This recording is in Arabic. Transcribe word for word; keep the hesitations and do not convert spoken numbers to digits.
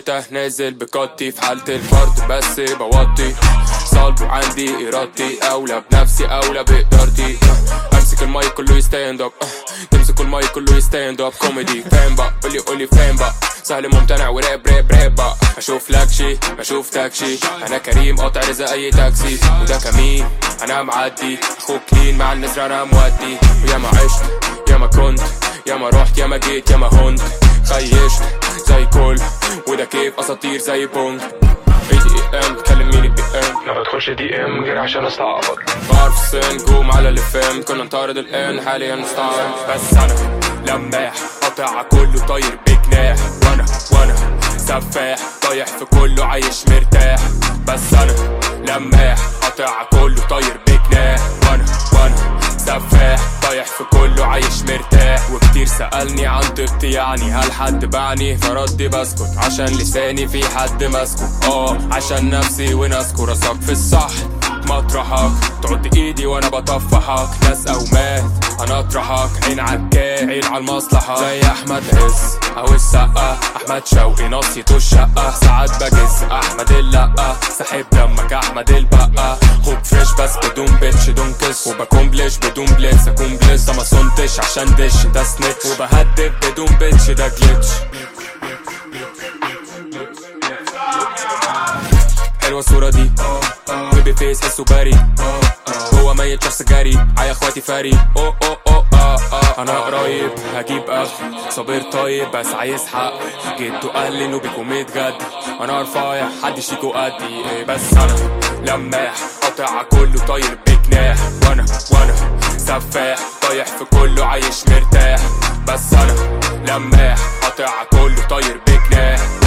الشتا نازل بكتي في حالة الفرد بس بوطي صلب وعندي ارادتي اولى بنفسي اولى بقدرتي امسك المايك كله يستاند اب تمسك المايك كله يستاند اب كوميدي فاهم بقى قولي قولي فاهم بقى سهل ممتنع وراب راب راب بقى اشوف لكشي اشوف تاكشي انا كريم قاطع رزق اي تاكسي وده كمين انا معدي اخوك كلين مع النسر انا مودي ويا ما عشت يا ما كنت يا ما رحت يا ما جيت يا ما هنت خيشت زي كل وده كيف اساطير زي بونج اي دي ام بتكلم مين البي ام ما بدخلش دي ام غير عشان استعبط بعرف السن جوم على اللي فهم كنا نطارد الان حاليا نستعرض بس انا لماح قاطع كله طاير بجناح وانا وانا سفاح طايح في كله عايش مرتاح بس انا لماح قاطع كله طاير بجناح وانا وانا سفاح طايح في كله عايش مرتاح وكتير سألني عن طيبتي يعني هل حد باعني فردي بسكت عشان لساني في حد ماسكه اه عشان نفسي وناسكو راسك في الصح مطرحك تعد ايدي وانا بطفحك ناس او مات انا اطرحك عين عالكاه عين عالمصلحة زي احمد عز او السقا احمد شوقي نصيته الشقة ساعات بجز احمد اللقة سحب دمك احمد البقى خوب فريش بس بدون بيتش دون كس وبكمبلش بدون بليتس اكون بليس ما صنتش عشان دش ده سنيتش وبهدف بدون بيتش ده جليتش حلوة الصورة دي بيبي فيس حسه باري هو ميت شخص جري عيا اخواتي فري اوه اوه اوه اه اه انا قريب هجيب اخر صابر طيب بس عايز حق جيتو قال انه بيكون متغدي انا رفايع حدش يجو قدي بس انا لماح قاطع كله طاير بجناح وانا وانا سفاح طايح في كله عايش مرتاح بس انا لماح قاطع كله طاير بجناح